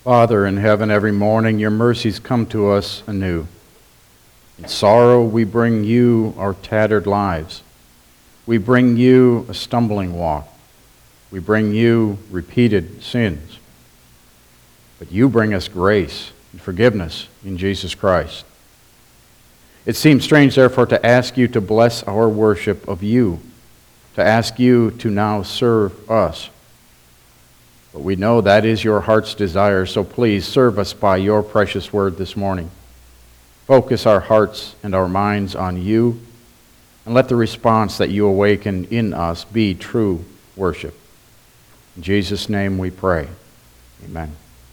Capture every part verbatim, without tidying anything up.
Father in heaven, every morning your mercies come to us anew. In sorrow we bring you our tattered lives. We bring you a stumbling walk. We bring you repeated sins. But you bring us grace and forgiveness in Jesus Christ. It seems strange, therefore, to ask you to bless our worship of you, to ask you to now serve us. But we know that is your heart's desire, so please serve us by your precious word this morning. Focus our hearts and our minds on you, and let the response that you awaken in us be true worship. In Jesus' name we pray. Amen.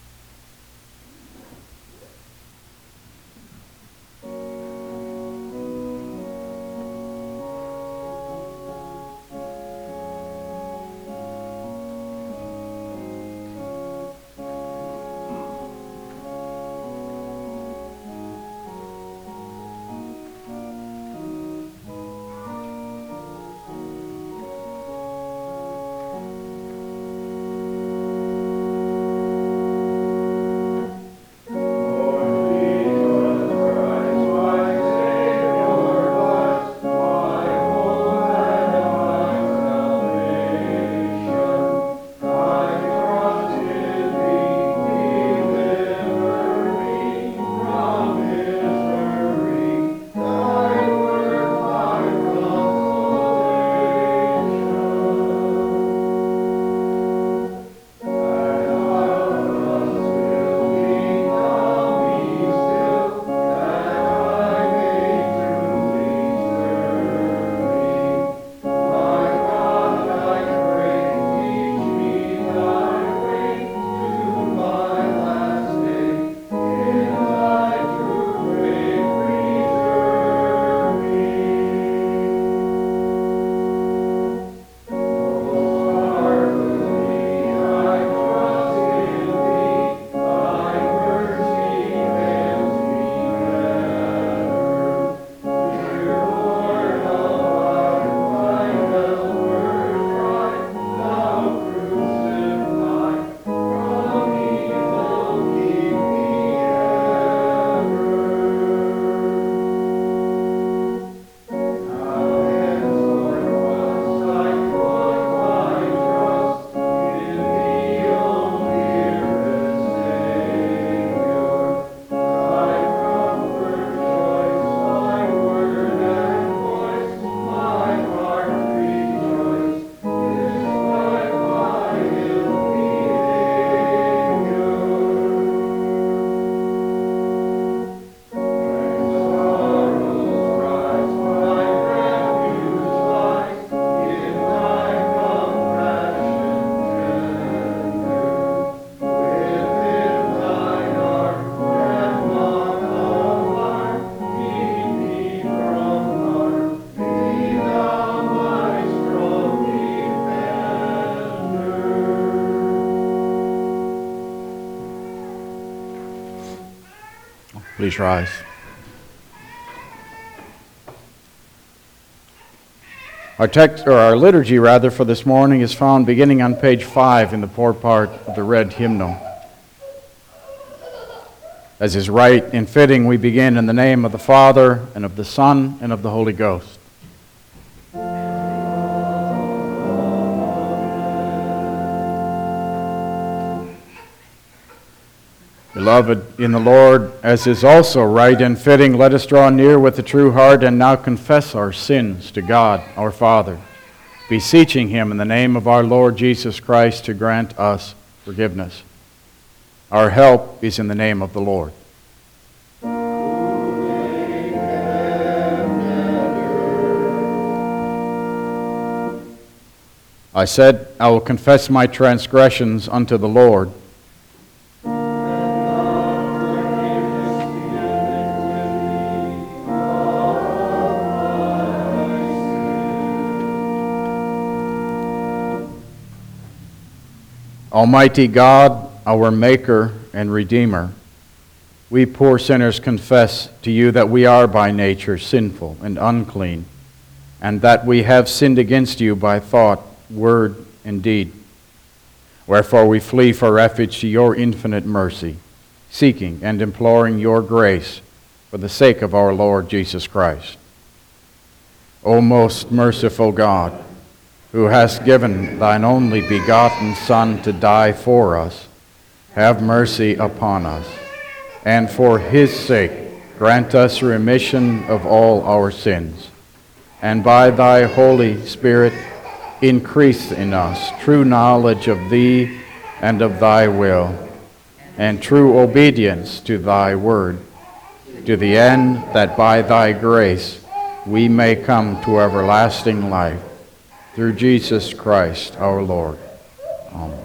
Please rise. Our text, or our liturgy rather, for this morning is found beginning on page five in the forepart of the red hymnal. As is right and fitting, we begin in the name of the Father, and of the Son, and of the Holy Ghost. Beloved in the Lord, as is also right and fitting, let us draw near with a true heart and now confess our sins to God, our Father, beseeching Him in the name of our Lord Jesus Christ to grant us forgiveness. Our help is in the name of the Lord. I said, I will confess my transgressions unto the Lord. Almighty God, our Maker and Redeemer, we poor sinners confess to you that we are by nature sinful and unclean, and that we have sinned against you by thought, word, and deed. Wherefore we flee for refuge to your infinite mercy, seeking and imploring your grace for the sake of our Lord Jesus Christ. O most merciful God, who hast given thine only begotten Son to die for us, have mercy upon us, and for his sake grant us remission of all our sins, and by thy Holy Spirit increase in us true knowledge of thee and of thy will, and true obedience to thy word, to the end that by thy grace we may come to everlasting life, through Jesus Christ our Lord. Amen.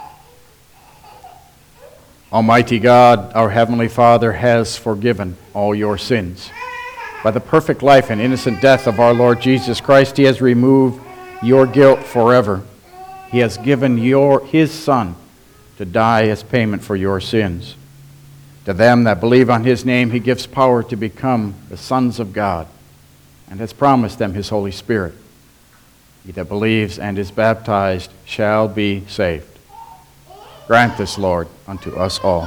Almighty God, our Heavenly Father, has forgiven all your sins. By the perfect life and innocent death of our Lord Jesus Christ, he has removed your guilt forever. He has given your his Son to die as payment for your sins. To them that believe on his name, he gives power to become the sons of God, and has promised them his Holy Spirit. He that believes and is baptized shall be saved. Grant this, Lord, unto us all.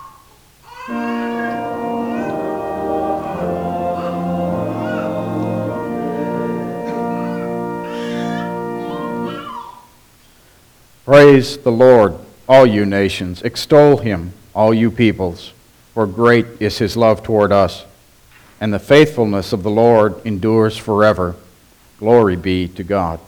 Praise the Lord, all you nations. Extol him, all you peoples. For great is his love toward us, and the faithfulness of the Lord endures forever. Glory be to God.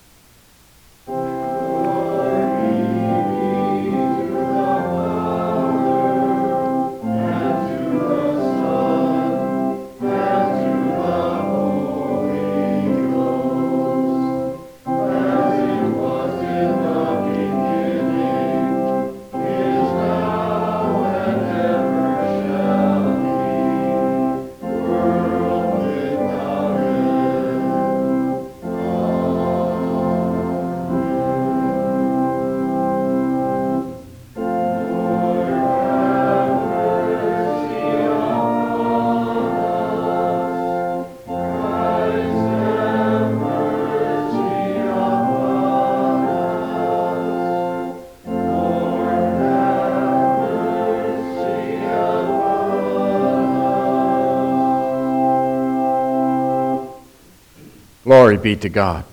Glory be to God.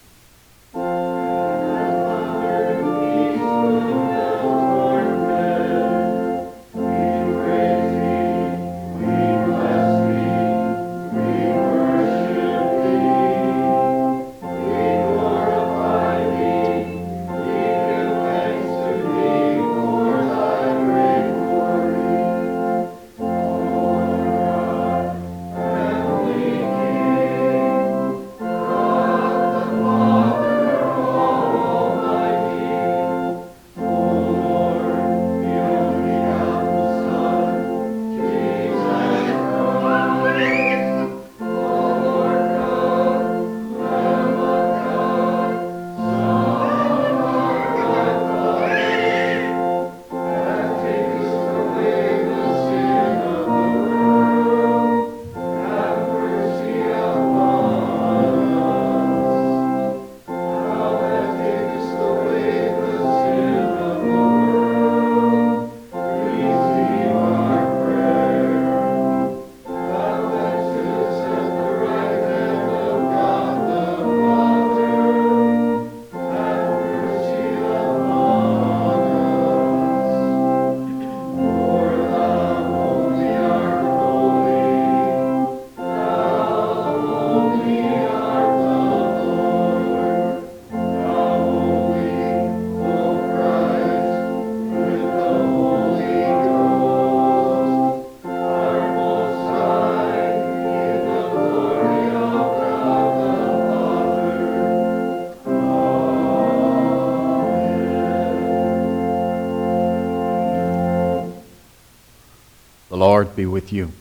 The Lord be with you.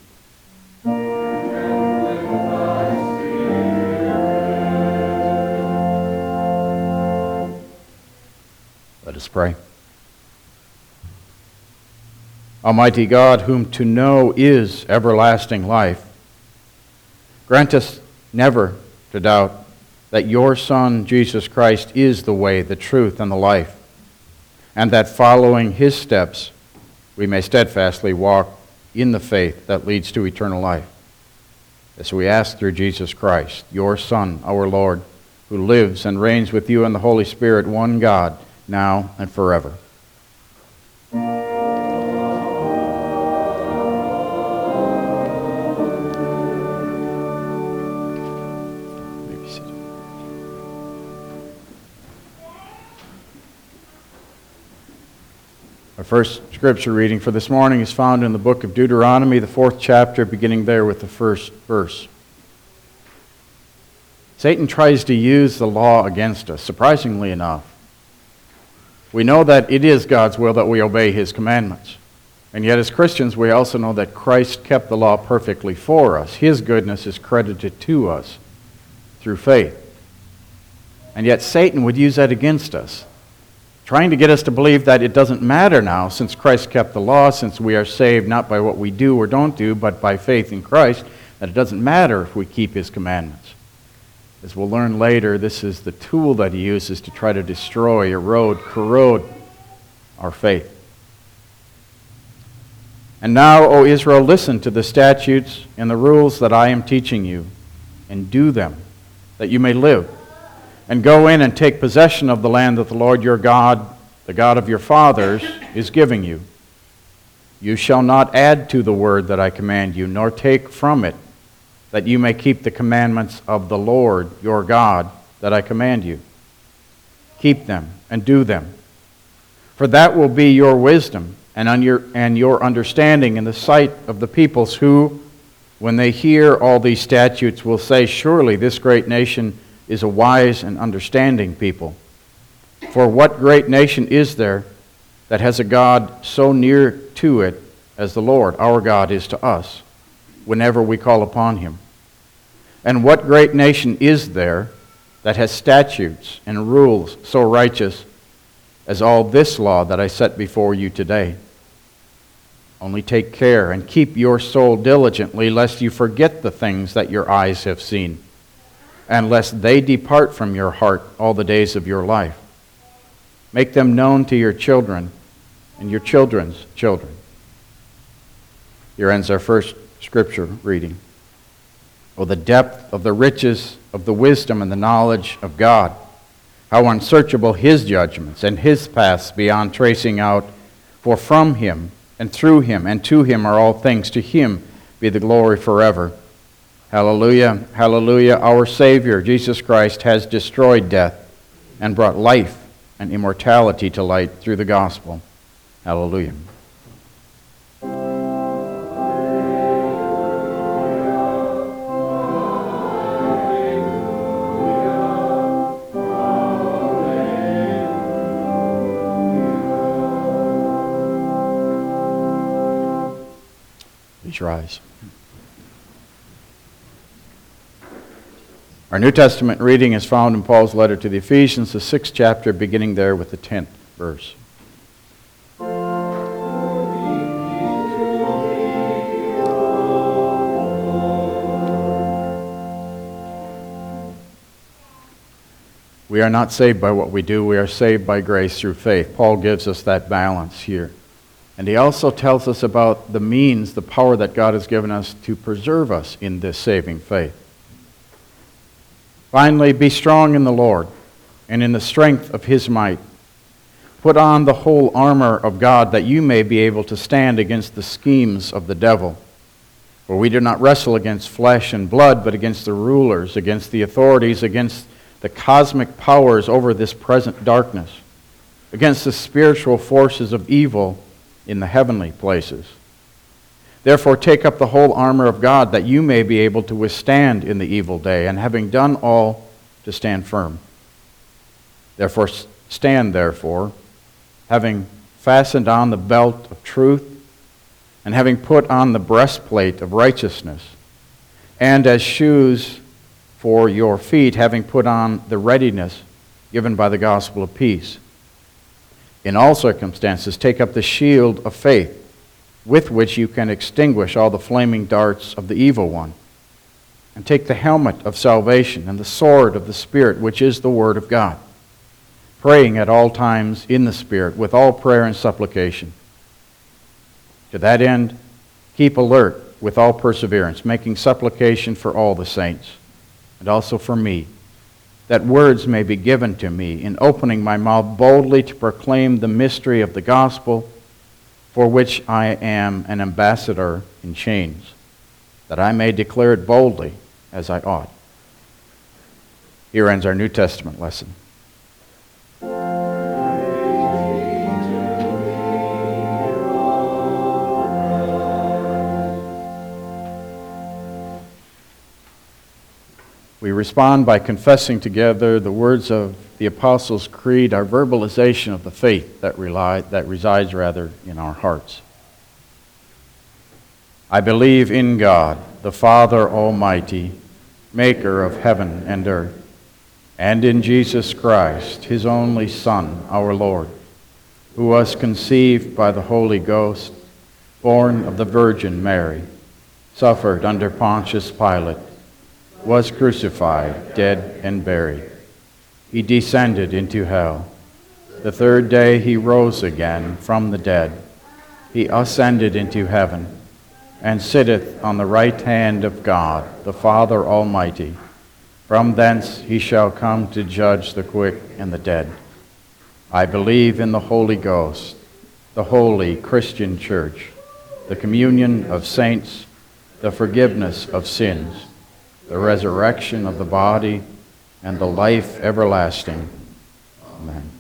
Let us pray. Almighty God, whom to know is everlasting life, grant us never to doubt that your Son, Jesus Christ, is the way, the truth, and the life, and that following his steps, we may steadfastly walk in the faith that leads to eternal life. As we ask through Jesus Christ, your Son, our Lord, who lives and reigns with you in the Holy Spirit, one God, now and forever. Our first scripture reading for this morning is found in the book of Deuteronomy, the fourth chapter, beginning there with the first verse. Satan tries to use the law against us, surprisingly enough. We know that it is God's will that we obey his commandments. And yet as Christians, we also know that Christ kept the law perfectly for us. His goodness is credited to us through faith. And yet Satan would use that against us, trying to get us to believe that it doesn't matter now, since Christ kept the law, since we are saved not by what we do or don't do, but by faith in Christ, that it doesn't matter if we keep his commandments. As we'll learn later, this is the tool that he uses to try to destroy, erode, corrode our faith. And now, O Israel, listen to the statutes and the rules that I am teaching you, and do them, that you may live. And go in and take possession of the land that the Lord your God, the God of your fathers, is giving you. You shall not add to the word that I command you, nor take from it, that you may keep the commandments of the Lord your God that I command you. Keep them and do them. For that will be your wisdom and, on your, and your understanding in the sight of the peoples who, when they hear all these statutes, will say, surely this great nation is a wise and understanding people. For what great nation is there that has a God so near to it as the Lord, our God, is to us, whenever we call upon him? And what great nation is there that has statutes and rules so righteous as all this law that I set before you today? Only take care and keep your soul diligently, lest you forget the things that your eyes have seen, and lest they depart from your heart all the days of your life. Make them known to your children and your children's children. Here ends our first scripture reading. Oh, the depth of the riches of the wisdom and the knowledge of God. How unsearchable his judgments and his paths beyond tracing out. For from him and through him and to him are all things. To him be the glory forever. Hallelujah, hallelujah. Our Savior, Jesus Christ, has destroyed death and brought life and immortality to light through the gospel. Hallelujah. Please rise. Our New Testament reading is found in Paul's letter to the Ephesians, the sixth chapter, beginning there with the tenth verse. We are not saved by what we do. We are saved by grace through faith. Paul gives us that balance here. And he also tells us about the means, the power that God has given us to preserve us in this saving faith. Finally, be strong in the Lord and in the strength of his might. Put on the whole armor of God, that you may be able to stand against the schemes of the devil. For we do not wrestle against flesh and blood, but against the rulers, against the authorities, against the cosmic powers over this present darkness, against the spiritual forces of evil in the heavenly places. Therefore, take up the whole armor of God, that you may be able to withstand in the evil day, and having done all, to stand firm. Therefore, stand therefore, having fastened on the belt of truth, and having put on the breastplate of righteousness, and as shoes for your feet, having put on the readiness given by the gospel of peace. In all circumstances, take up the shield of faith, with which you can extinguish all the flaming darts of the evil one. And take the helmet of salvation and the sword of the Spirit, which is the Word of God. praying at all times in the Spirit, with all prayer and supplication. To that end, keep alert with all perseverance, making supplication for all the saints, and also for me, that words may be given to me in opening my mouth boldly to proclaim the mystery of the gospel, for which I am an ambassador in chains, that I may declare it boldly as I ought. Here ends our New Testament lesson. We respond by confessing together the words of the Apostles' Creed, our verbalization of the faith that, rely, that resides rather in our hearts. I believe in God, the Father Almighty, maker of heaven and earth, and in Jesus Christ, his only Son, our Lord, who was conceived by the Holy Ghost, born of the Virgin Mary, suffered under Pontius Pilate, was crucified, dead, and buried. He descended into hell. The third day he rose again from the dead. He ascended into heaven, and sitteth on the right hand of God, the Father Almighty. From thence he shall come to judge the quick and the dead. I believe in the Holy Ghost, the holy Christian Church, the communion of saints, the forgiveness of sins, the resurrection of the body, and the life everlasting. Amen.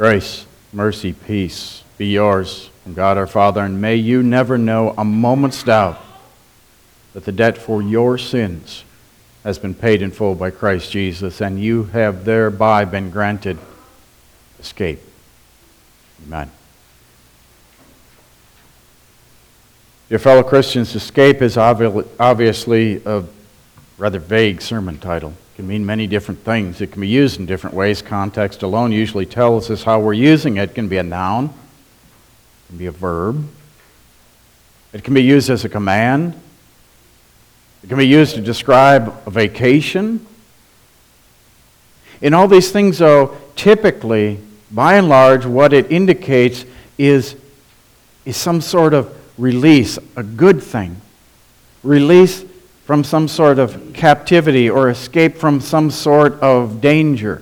Grace, mercy, peace be yours from God our Father, and may you never know a moment's doubt that the debt for your sins has been paid in full by Christ Jesus, and you have thereby been granted escape. Amen. Dear fellow Christians, escape is obvi- obviously a rather vague sermon title. It can mean many different things. It can be used in different ways. Context alone usually tells us how we're using it. It can be a noun. It can be a verb. It can be used as a command. It can be used to describe a vacation. In all these things, though, typically, by and large, what it indicates is, is some sort of release, a good thing. Release from some sort of captivity or escape from some sort of danger.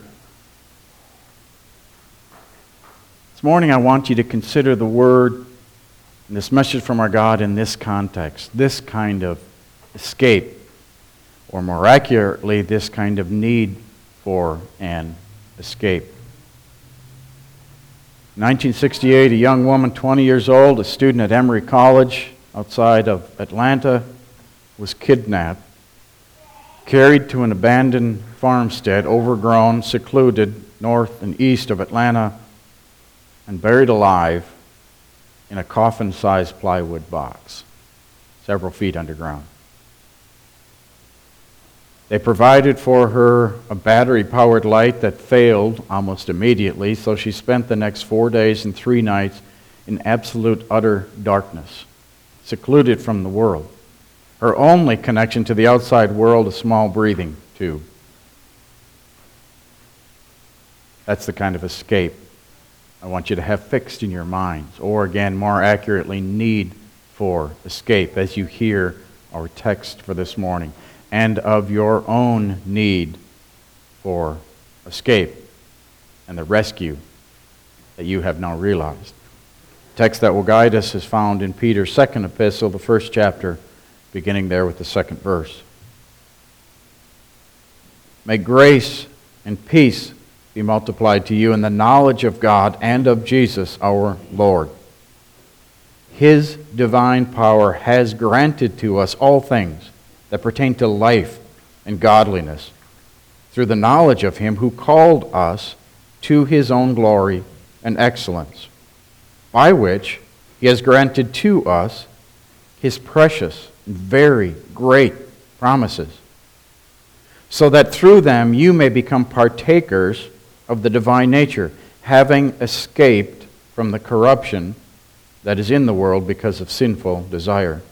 This morning I want you to consider the word and this message from our God in this context, this kind of escape, or more accurately, this kind of need for an escape. In nineteen sixty-eight, a young woman, twenty years old, a student at Emory College outside of Atlanta, was kidnapped, carried to an abandoned farmstead, overgrown, secluded, north and east of Atlanta, and buried alive in a coffin-sized plywood box, several feet underground. They provided for her a battery-powered light that failed almost immediately, so she spent the next four days and three nights in absolute utter darkness, secluded from the world. Her only connection to the outside world, a small breathing tube. That's the kind of escape I want you to have fixed in your minds, or again, more accurately, need for escape as you hear our text for this morning, and of your own need for escape and the rescue that you have now realized. The text that will guide us is found in Peter's second epistle, the first chapter, beginning there with the second verse. May grace and peace be multiplied to you in the knowledge of God and of Jesus our Lord. His divine power has granted to us all things that pertain to life and godliness through the knowledge of Him who called us to His own glory and excellence, by which He has granted to us His precious and very great promises, so that through them you may become partakers of the divine nature, having escaped from the corruption that is in the world because of sinful desire.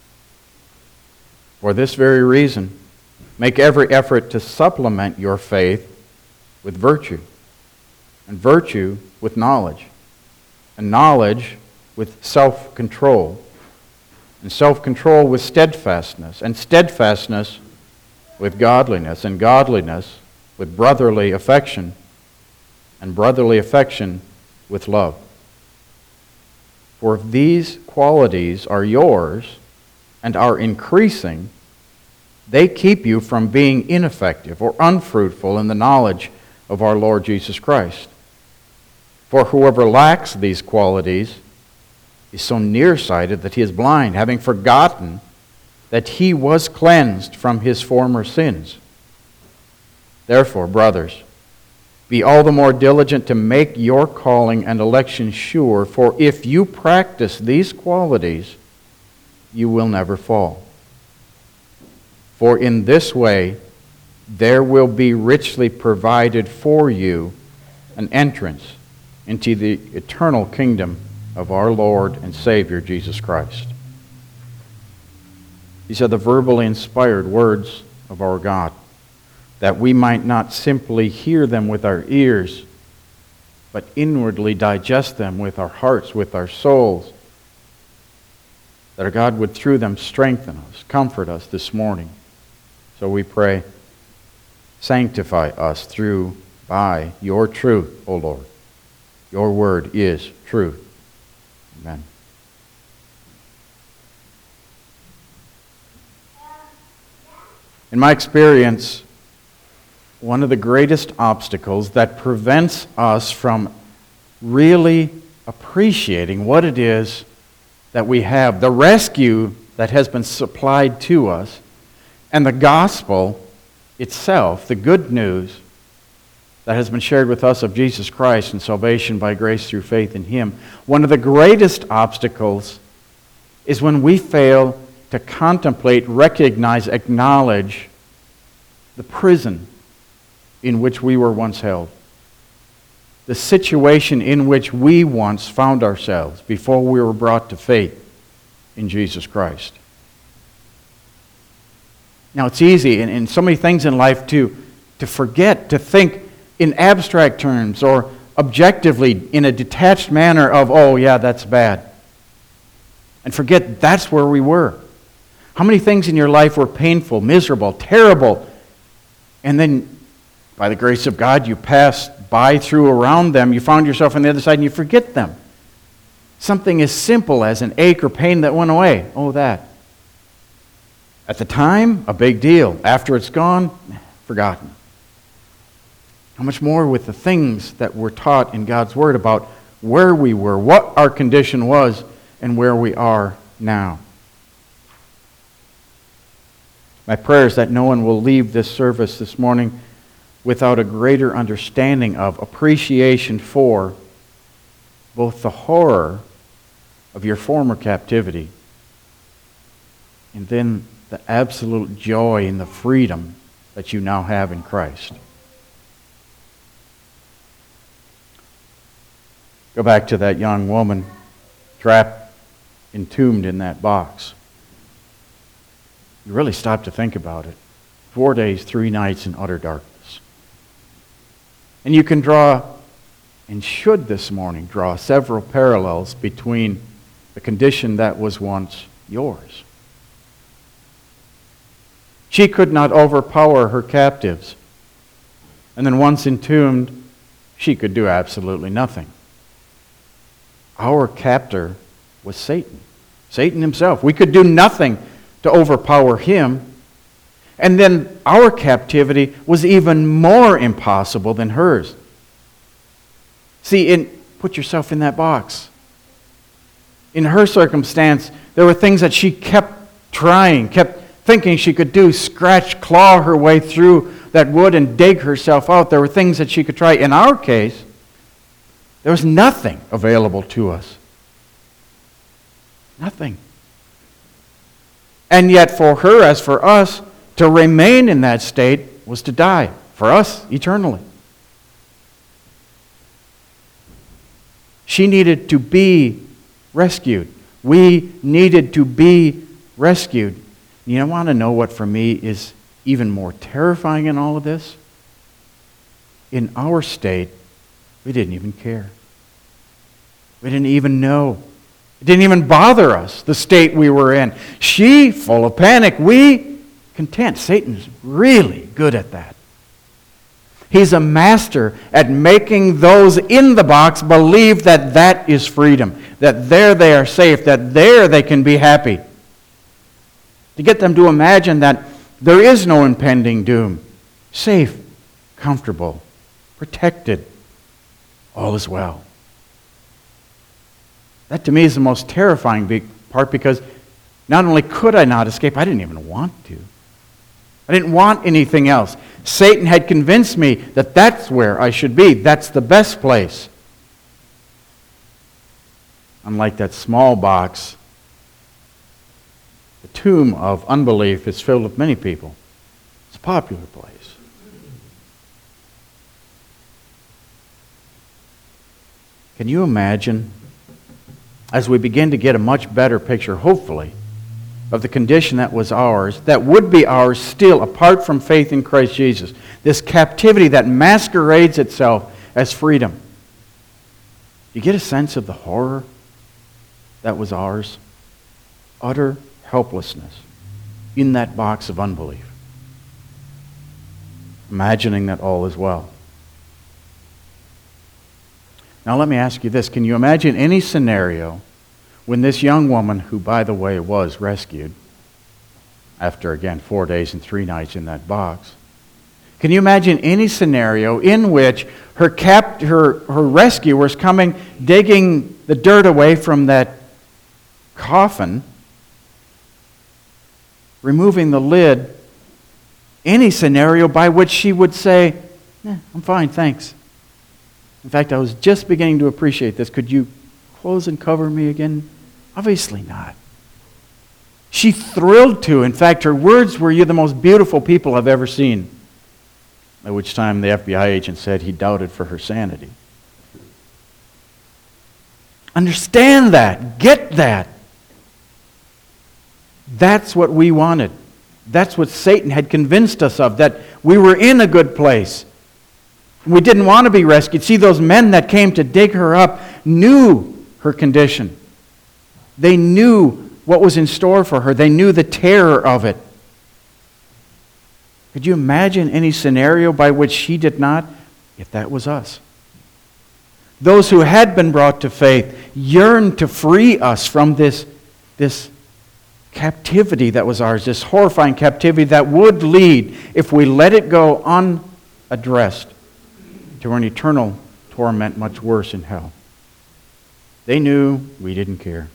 For this very reason, make every effort to supplement your faith with virtue, and virtue with knowledge, and knowledge with self-control, and self-control with steadfastness, and steadfastness with godliness, and godliness with brotherly affection, and brotherly affection with love. For if these qualities are yours and are increasing, they keep you from being ineffective or unfruitful in the knowledge of our Lord Jesus Christ. For whoever lacks these qualities is so nearsighted that he is blind, having forgotten that he was cleansed from his former sins. Therefore, brothers, be all the more diligent to make your calling and election sure, for if you practice these qualities, you will never fall. For in this way, there will be richly provided for you an entrance into the eternal kingdom of our Lord and Savior, Jesus Christ. These are the verbally inspired words of our God, that we might not simply hear them with our ears, but inwardly digest them with our hearts, with our souls, that our God would through them strengthen us, comfort us this morning. So we pray, sanctify us through by your truth, O Lord. Your word is truth. Amen. In my experience, one of the greatest obstacles that prevents us from really appreciating what it is that we have, the rescue that has been supplied to us, and the gospel itself, the good news that has been shared with us of Jesus Christ and salvation by grace through faith in Him. One of the greatest obstacles is when we fail to contemplate, recognize, acknowledge the prison in which we were once held, the situation in which we once found ourselves before we were brought to faith in Jesus Christ. Now, it's easy in, in so many things in life to, to forget, to think in abstract terms or objectively in a detached manner of, oh, yeah, that's bad. And forget that's where we were. How many things in your life were painful, miserable, terrible, and then by the grace of God you passed by, through, around them, you found yourself on the other side and you forget them. Something as simple as an ache or pain that went away. Oh, that. At the time, a big deal. After it's gone, forgotten. How much more with the things that we're taught in God's Word about where we were, what our condition was, and where we are now. My prayer is that no one will leave this service this morning without a greater understanding of, appreciation for, both the horror of your former captivity and then the absolute joy and the freedom that you now have in Christ. Go back to that young woman trapped, entombed in that box. You really stop to think about it. Four days, three nights in utter darkness. And you can draw, and should this morning draw, several parallels between the condition that was once yours. She could not overpower her captives. And then once entombed, she could do absolutely nothing. Our captor was Satan. Satan himself. We could do nothing to overpower him. And then our captivity was even more impossible than hers. See, in, put yourself in that box. In her circumstance, there were things that she kept trying, kept thinking she could do, scratch, claw her way through that wood and dig herself out. There were things that she could try. In our case, there was nothing available to us. Nothing. And yet for her, as for us, to remain in that state was to die. For us, eternally. She needed to be rescued. We needed to be rescued. You want to know what for me is even more terrifying in all of this? In our state, we didn't even care. We didn't even know. It didn't even bother us, the state we were in. She, full of panic. We, content. Satan's really good at that. He's a master at making those in the box believe that that is freedom, that there they are safe, that there they can be happy. To get them to imagine that there is no impending doom. Safe, comfortable, protected, all is well. That to me is the most terrifying big part, because not only could I not escape, I didn't even want to. I didn't want anything else. Satan had convinced me that that's where I should be. That's the best place. Unlike that small box, the tomb of unbelief is filled with many people. It's a popular place. Can you imagine, as we begin to get a much better picture, hopefully, of the condition that was ours, that would be ours still apart from faith in Christ Jesus, this captivity that masquerades itself as freedom. You get a sense of the horror that was ours? Utter helplessness in that box of unbelief. Imagining that all is well. Now let me ask you this. Can you imagine any scenario when this young woman, who by the way was rescued, after again four days and three nights in that box, Can you imagine any scenario in which her cap, her, her rescuers coming, digging the dirt away from that coffin, removing the lid, any scenario by which she would say, eh, I'm fine, thanks. In fact, I was just beginning to appreciate this. Could you close and cover me again? Obviously not. She thrilled to. In fact, her words were, "You're the most beautiful people I've ever seen." At which time the F B I agent said he doubted for her sanity. Understand that. Get that. That's what we wanted. That's what Satan had convinced us of, that we were in a good place. We didn't want to be rescued. See, those men that came to dig her up knew her condition. They knew what was in store for her. They knew the terror of it. Could you imagine any scenario by which she did not? If that was us. Those who had been brought to faith yearned to free us from this, this captivity that was ours, this horrifying captivity that would lead, if we let it go unaddressed, to an eternal torment much worse in hell. They knew, we didn't care.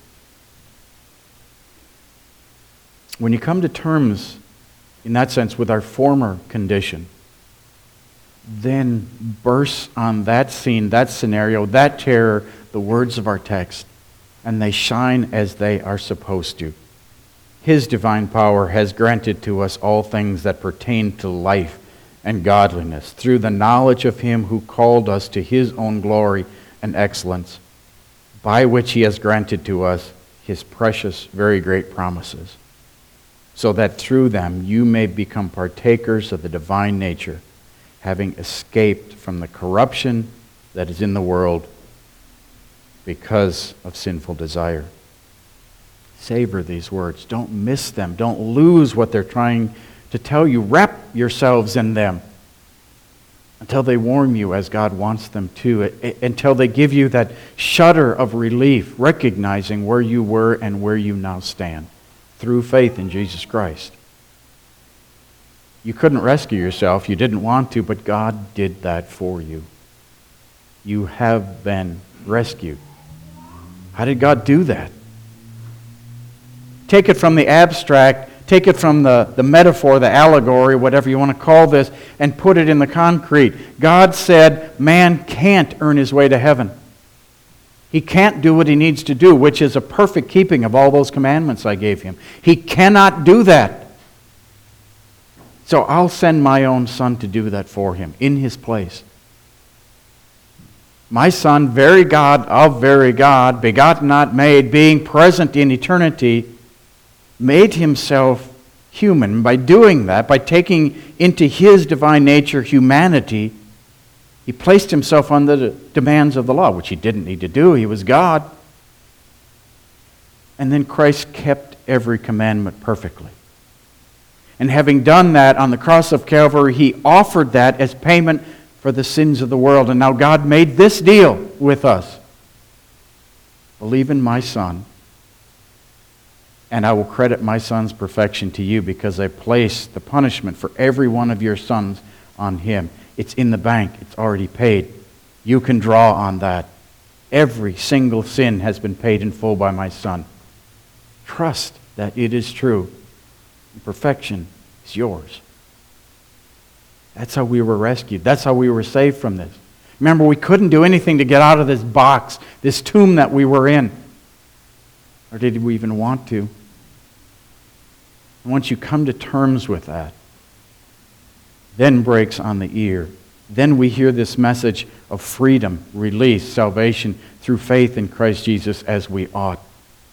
When you come to terms, in that sense, with our former condition, then bursts on that scene, that scenario, that terror, the words of our text, and they shine as they are supposed to. His divine power has granted to us all things that pertain to life and godliness, through the knowledge of Him who called us to His own glory and excellence, by which He has granted to us His precious, very great promises, so that through them you may become partakers of the divine nature, having escaped from the corruption that is in the world because of sinful desire. Savor these words. Don't miss them. Don't lose what they're trying to tell you. Wrap yourselves in them until they warm you as God wants them to, until they give you that shudder of relief, recognizing where you were and where you now stand through faith in Jesus Christ. You couldn't rescue yourself. You didn't want to, but God did that for you. You have been rescued. How did God do that? Take it from the abstract, take it from the, the metaphor, the allegory, whatever you want to call this, and put it in the concrete. God said man can't earn his way to heaven. He can't do what he needs to do, which is a perfect keeping of all those commandments I gave him. He cannot do that. So I'll send my own Son to do that for him in his place. My Son, very God of very God, begotten, not made, being present in eternity, made himself human. By doing that, by taking into his divine nature humanity, he placed himself under the demands of the law, which he didn't need to do. He was God. And then Christ kept every commandment perfectly. And having done that on the cross of Calvary, he offered that as payment for the sins of the world. And now God made this deal with us. Believe in my Son, and I will credit my Son's perfection to you, because I place the punishment for every one of your sons on him. It's in the bank. It's already paid. You can draw on that. Every single sin has been paid in full by my Son. Trust that it is true. Perfection is yours. That's how we were rescued. That's how we were saved from this. Remember, we couldn't do anything to get out of this box, this tomb that we were in. Or did we even want to? And once you come to terms with that, then breaks on the ear. Then we hear this message of freedom, release, salvation through faith in Christ Jesus as we ought.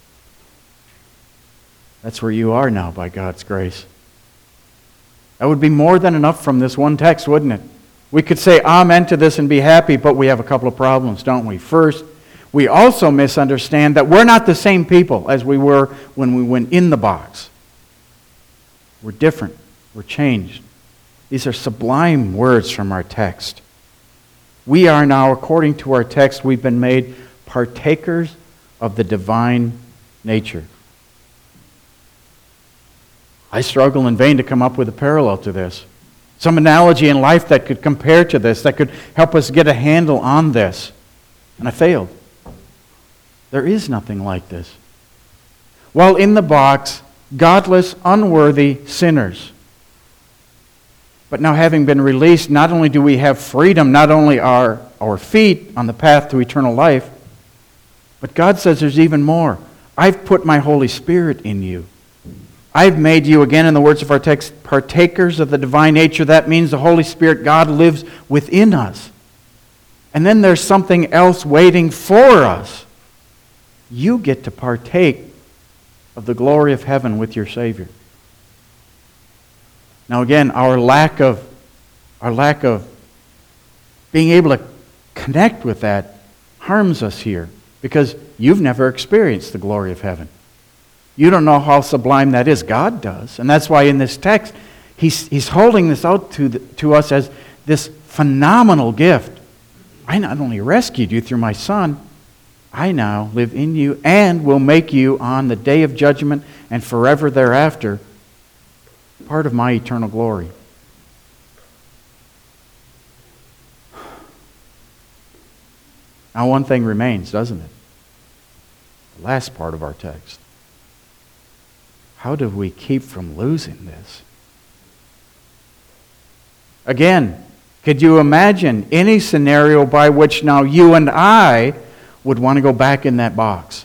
That's where you are now by God's grace. That would be more than enough from this one text, wouldn't it? We could say amen to this and be happy, but we have a couple of problems, don't we? First, we also misunderstand that we're not the same people as we were when we went in the box. We're different. We're changed. These are sublime words from our text. We are now, according to our text, we've been made partakers of the divine nature. I struggle in vain to come up with a parallel to this. Some analogy in life that could compare to this, that could help us get a handle on this. And I failed. There is nothing like this. While in the box, godless, unworthy sinners. But now having been released, not only do we have freedom, not only are our feet on the path to eternal life, but God says there's even more. I've put my Holy Spirit in you. I've made you, again in the words of our text, partakers of the divine nature. That means the Holy Spirit, God, lives within us. And then there's something else waiting for us. You get to partake of the glory of heaven with your Savior. Now again, our lack of our lack of being able to connect with that harms us here, because you've never experienced the glory of heaven. You don't know how sublime that is. God does. And that's why in this text, he's, he's holding this out to, the, to us as this phenomenal gift. I not only rescued you through my Son, I now live in you and will make you on the day of judgment and forever thereafter part of my eternal glory. Now one thing remains, doesn't it? The last part of our text. How do we keep from losing this? Again, could you imagine any scenario by which now you and I would want to go back in that box?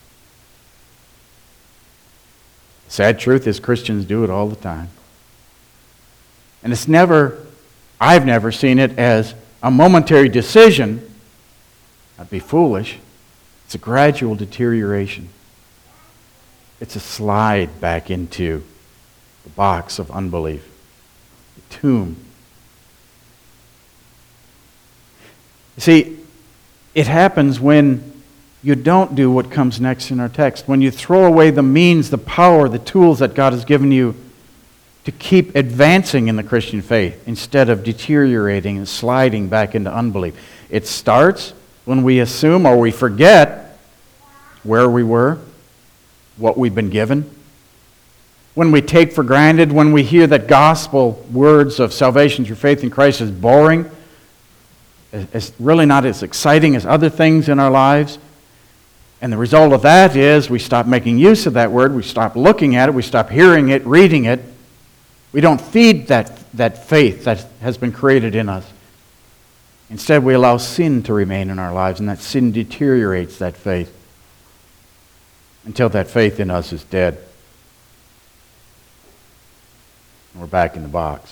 Sad truth is Christians do it all the time. And it's never, I've never seen it as a momentary decision. I'd be foolish. It's a gradual deterioration. It's a slide back into the box of unbelief, the tomb. You see, it happens when you don't do what comes next in our text. When you throw away the means, the power, the tools that God has given you to keep advancing in the Christian faith instead of deteriorating and sliding back into unbelief. It starts when we assume or we forget where we were, what we've been given. When we take for granted, when we hear that gospel words of salvation through faith in Christ is boring, it's really not as exciting as other things in our lives. And the result of that is we stop making use of that word, we stop looking at it, we stop hearing it, reading it. We don't feed that, that faith that has been created in us. Instead, we allow sin to remain in our lives, and that sin deteriorates that faith until that faith in us is dead. And we're back in the box.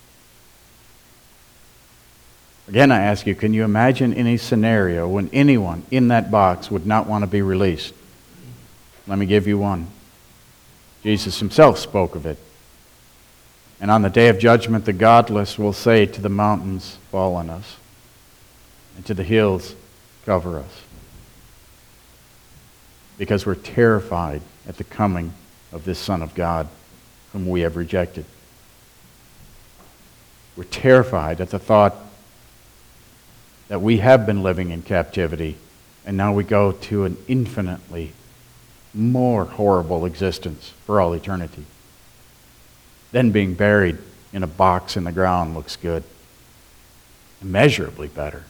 Again, I ask you, can you imagine any scenario when anyone in that box would not want to be released? Let me give you one. Jesus himself spoke of it. And on the day of judgment, the godless will say to the mountains, fall on us, and to the hills, cover us. Because we're terrified at the coming of this Son of God, whom we have rejected. We're terrified at the thought that we have been living in captivity, and now we go to an infinitely more horrible existence for all eternity. Then being buried in a box in the ground looks good. Immeasurably better.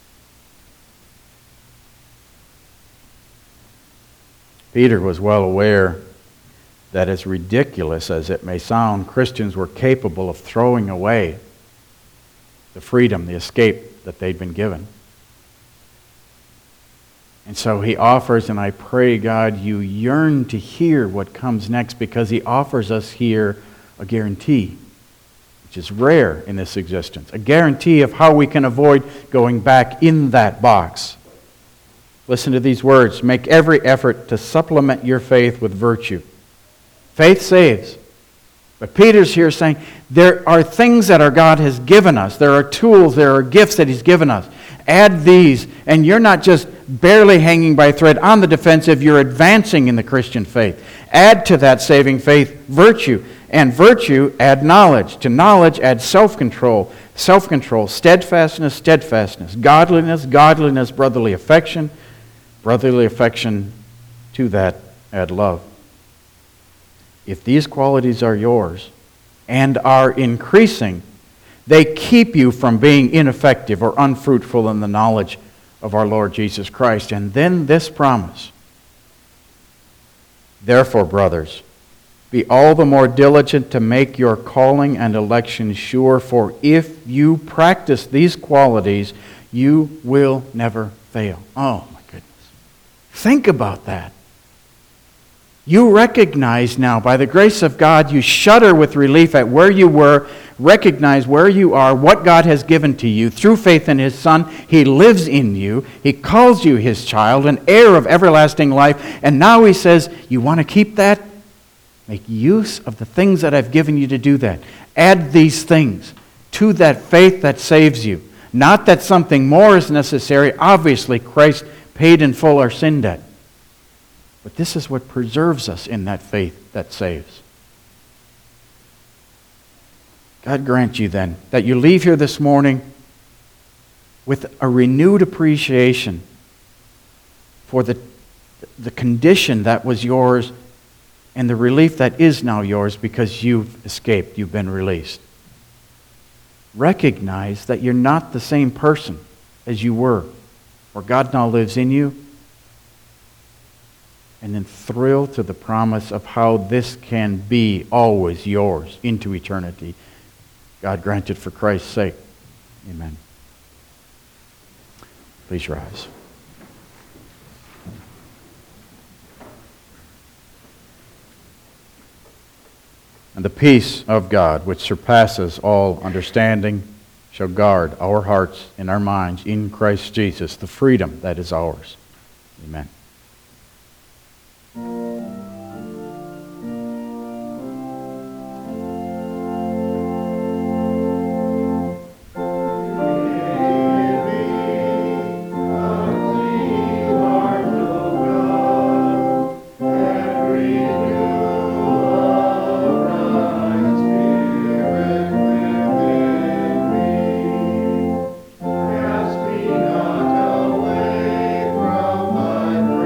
Peter was well aware that, as ridiculous as it may sound, Christians were capable of throwing away the freedom, the escape that they'd been given. And so he offers, and I pray, God, you yearn to hear what comes next, because he offers us here a guarantee, which is rare in this existence, a guarantee of how we can avoid going back in that box. Listen to these words. Make every effort to supplement your faith with virtue. Faith saves. But Peter's here saying there are things that our God has given us. There are tools, there are gifts that he's given us. Add these, and you're not just barely hanging by a thread on the defensive, you're advancing in the Christian faith. Add to that saving faith virtue. And virtue, add knowledge. To knowledge, add self-control. Self-control, steadfastness, steadfastness. Godliness, godliness, brotherly affection. Brotherly affection, to that add love. If these qualities are yours and are increasing, They keep you from being ineffective or unfruitful in the knowledge of our Lord Jesus Christ. And then this promise. Therefore, brothers, be all the more diligent to make your calling and election sure, for if you practice these qualities, you will never fail. Oh, my goodness. Think about that. You recognize now, by the grace of God, you shudder with relief at where you were, recognize where you are, what God has given to you. Through faith in His Son, He lives in you. He calls you His child, an heir of everlasting life. And now He says, you want to keep that? Make use of the things that I've given you to do that. Add these things to that faith that saves you. Not that something more is necessary. Obviously, Christ paid in full our sin debt. But this is what preserves us in that faith that saves. God grant you then that you leave here this morning with a renewed appreciation for the, the condition that was yours and the relief that is now yours because you've escaped, you've been released. Recognize that you're not the same person as you were, for God now lives in you. And then thrill to the promise of how this can be always yours into eternity. God grant it for Christ's sake. Amen. Please rise. And the peace of God, which surpasses all understanding, shall guard our hearts and our minds in Christ Jesus, the freedom that is ours. Amen. Cast me not away from thy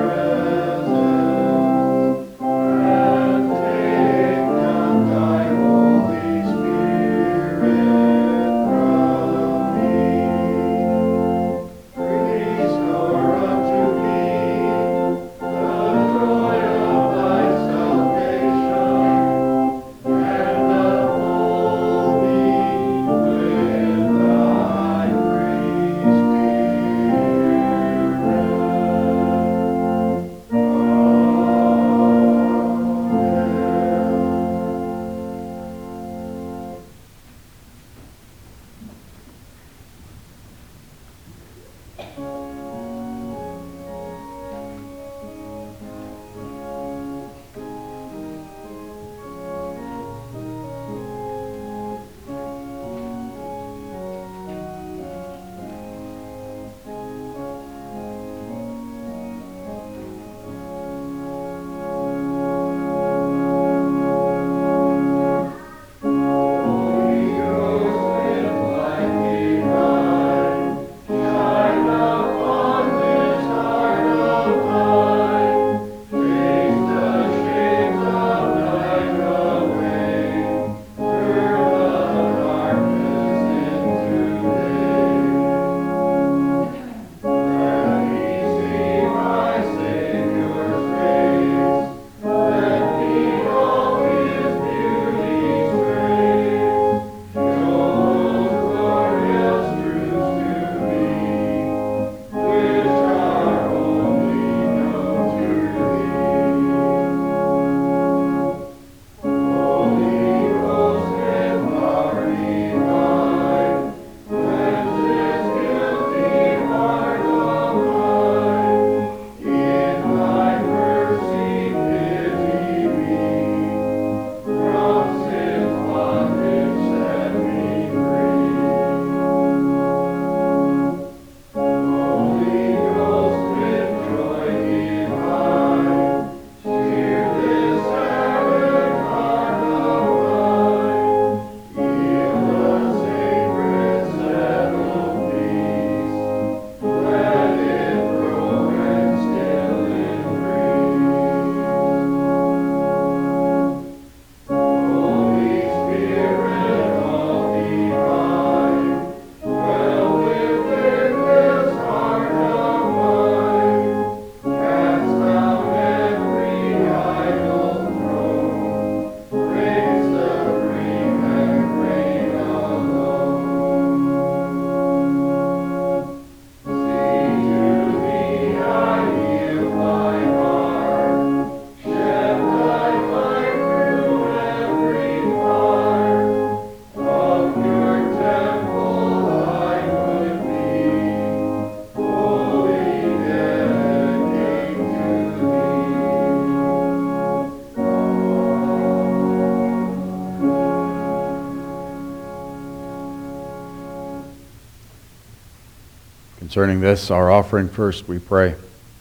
Concerning this, our offering first, we pray.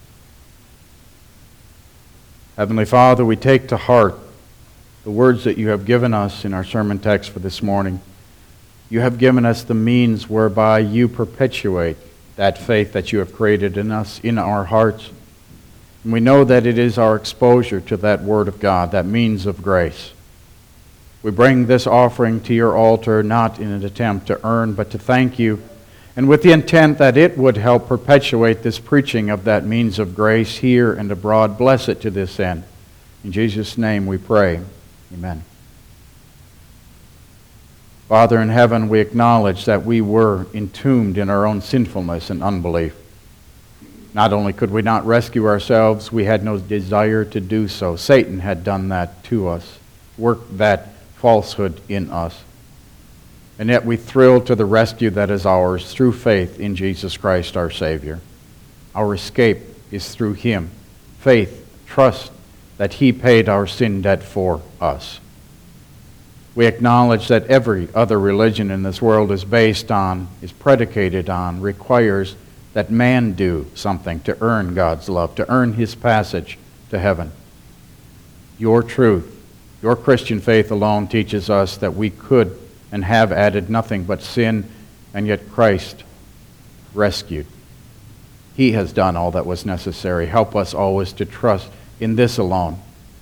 Heavenly Father, we take to heart the words that you have given us in our sermon text for this morning. You have given us the means whereby you perpetuate that faith that you have created in us, in our hearts. And we know that it is our exposure to that Word of God, that means of grace. We bring this offering to your altar not in an attempt to earn, but to thank you, and with the intent that it would help perpetuate this preaching of that means of grace here and abroad. Bless it to this end. In Jesus' name we pray. Amen. Father in heaven, we acknowledge that we were entombed in our own sinfulness and unbelief. Not only could we not rescue ourselves, we had no desire to do so. Satan had done that to us, worked that falsehood in us. And yet we thrill to the rescue that is ours through faith in Jesus Christ our Savior. Our escape is through him. Faith, trust that he paid our sin debt for us. We acknowledge that every other religion in this world is based on, is predicated on, requires that man do something to earn God's love, to earn his passage to heaven. Your truth, your Christian faith alone teaches us that we could and have added nothing but sin, and yet Christ rescued. He has done all that was necessary. Help us always to trust in this alone.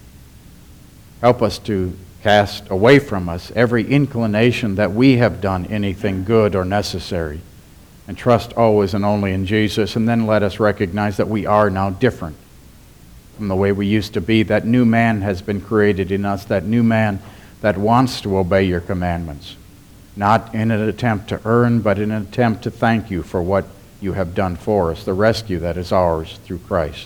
Help us to cast away from us every inclination that we have done anything good or necessary, and trust always and only in Jesus. And then let us recognize that we are now different from the way we used to be. That new man has been created in us, that new man that wants to obey your commandments, not in an attempt to earn, but in an attempt to thank you for what you have done for us, the rescue that is ours through Christ.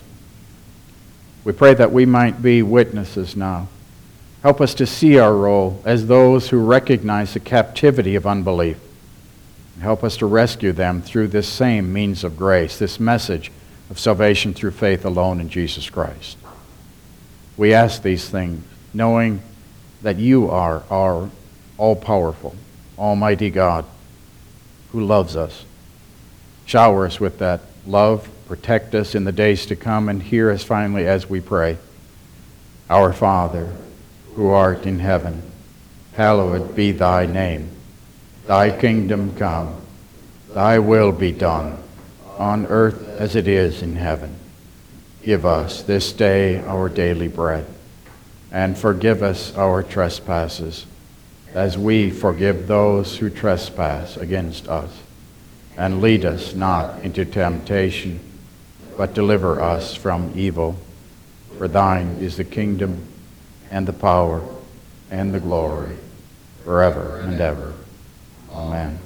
We pray that we might be witnesses now. Help us to see our role as those who recognize the captivity of unbelief. And help us to rescue them through this same means of grace, this message of salvation through faith alone in Jesus Christ. We ask these things knowing that you are our all-powerful, almighty God who loves us. Shower us with that love, protect us in the days to come, and hear us finally as we pray. Our Father, who art in heaven, hallowed be thy name. Thy kingdom come, thy will be done, on earth as it is in heaven. Give us this day our daily bread, and forgive us our trespasses, as we forgive those who trespass against us. And lead us not into temptation, but deliver us from evil. For thine is the kingdom, and the power, and the glory, forever and ever. Amen.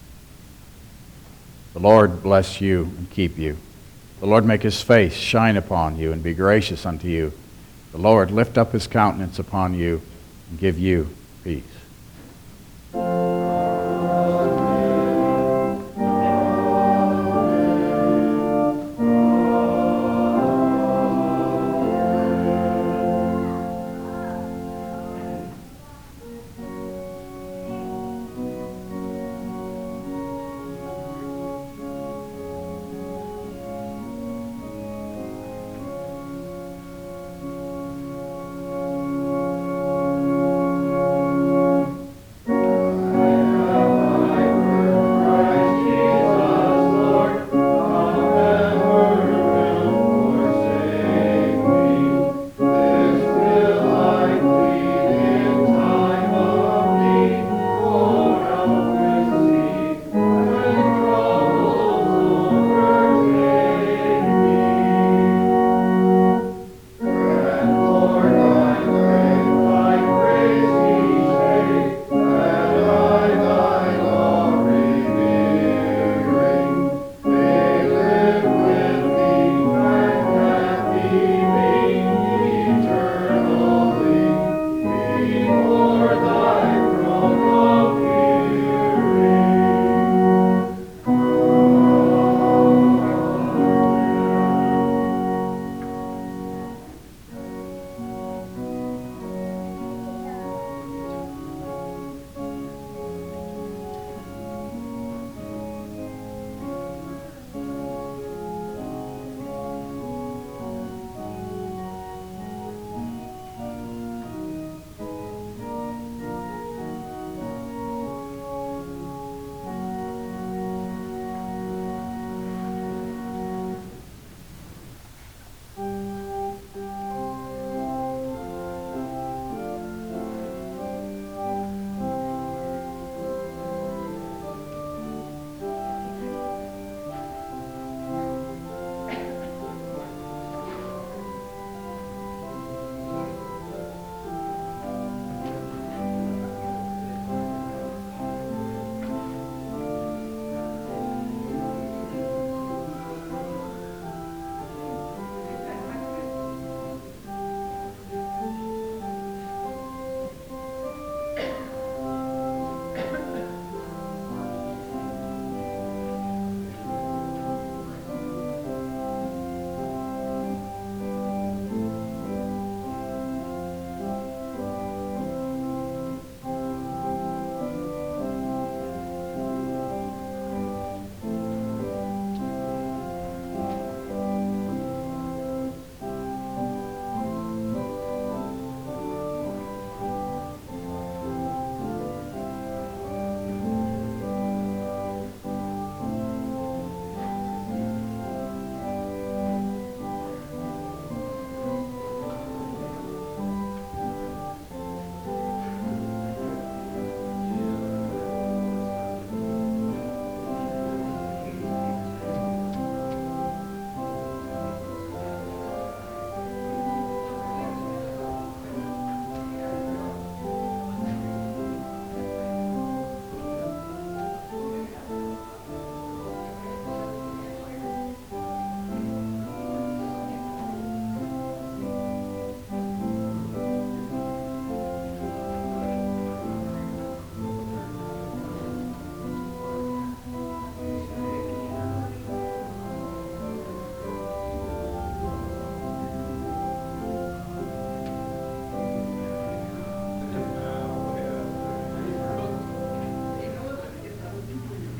The Lord bless you and keep you. The Lord make his face shine upon you and be gracious unto you. The Lord lift up his countenance upon you and give you peace.